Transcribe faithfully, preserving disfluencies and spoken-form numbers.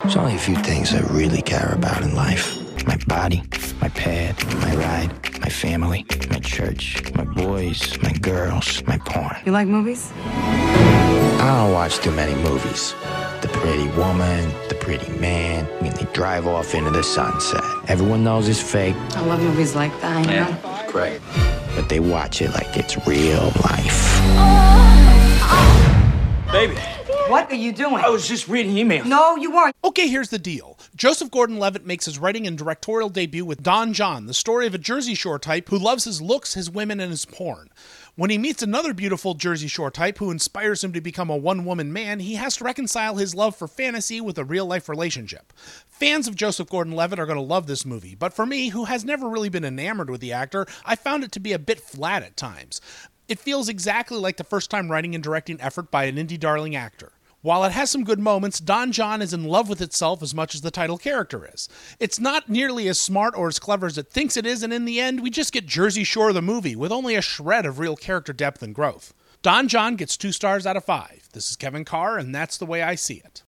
There's only a few things I really care about in life. My body, my pad, my ride, my family, my church, my boys, my girls, my porn. You like movies? I don't watch too many movies. The pretty woman, the pretty man, and they drive off into the sunset. Everyone knows it's fake. I love movies like that, you know? Yeah, great. But they watch it like it's real life. Baby. What are you doing? I was just reading emails. No, you weren't. Okay, here's the deal. Joseph Gordon-Levitt makes his writing and directorial debut with Don John, the story of a Jersey Shore type who loves his looks, his women, and his porn. When he meets another beautiful Jersey Shore type who inspires him to become a one-woman man, he has to reconcile his love for fantasy with a real-life relationship. Fans of Joseph Gordon-Levitt are going to love this movie, but for me, who has never really been enamored with the actor, I found it to be a bit flat at times. It feels exactly like the first-time writing and directing effort by an indie darling actor. While it has some good moments, Don John is in love with itself as much as the title character is. It's not nearly as smart or as clever as it thinks it is, and in the end, we just get Jersey Shore the movie with only a shred of real character depth and growth. Don John gets two stars out of five. This is Kevin Carr, and that's the way I see it.